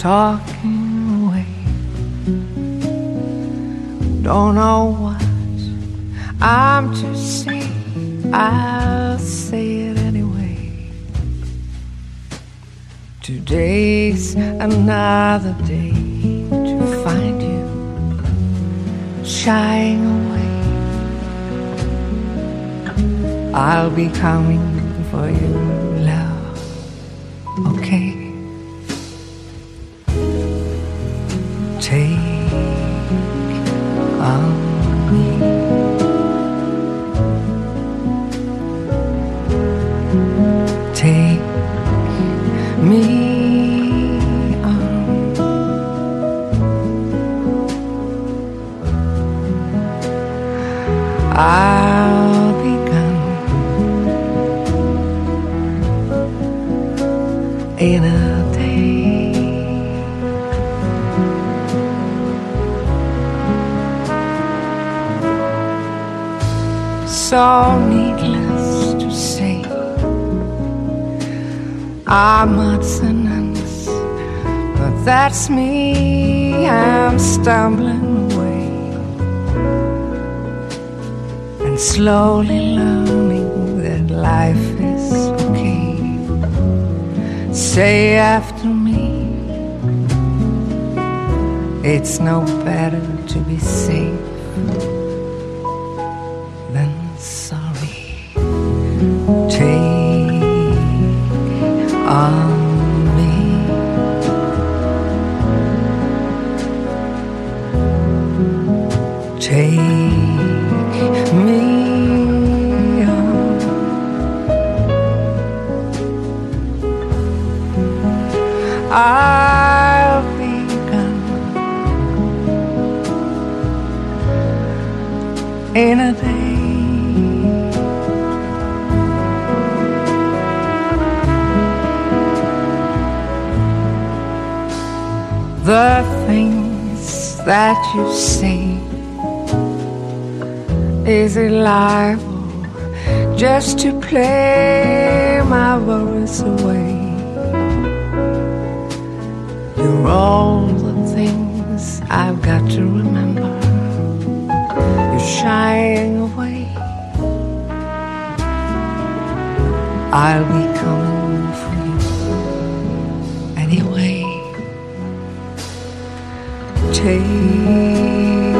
talking away. Don't know what I'm to say, I'll say it anyway. Today's another day to find you shying away. I'll be coming for you, love, okay? Take on me. Take me on. I'll be gone in a day. So needless to say, I'm odds and ends, but that's me. I'm stumbling away and slowly learning that life is okay. Say after me, it's no better to be safe than sorry. Take on me. Take me on. I'll be gone in a day. The things that you say, is it liable just to play my worries away? You're all the things I've got to remember. You're shying away. I'll be coming for you anyway. Take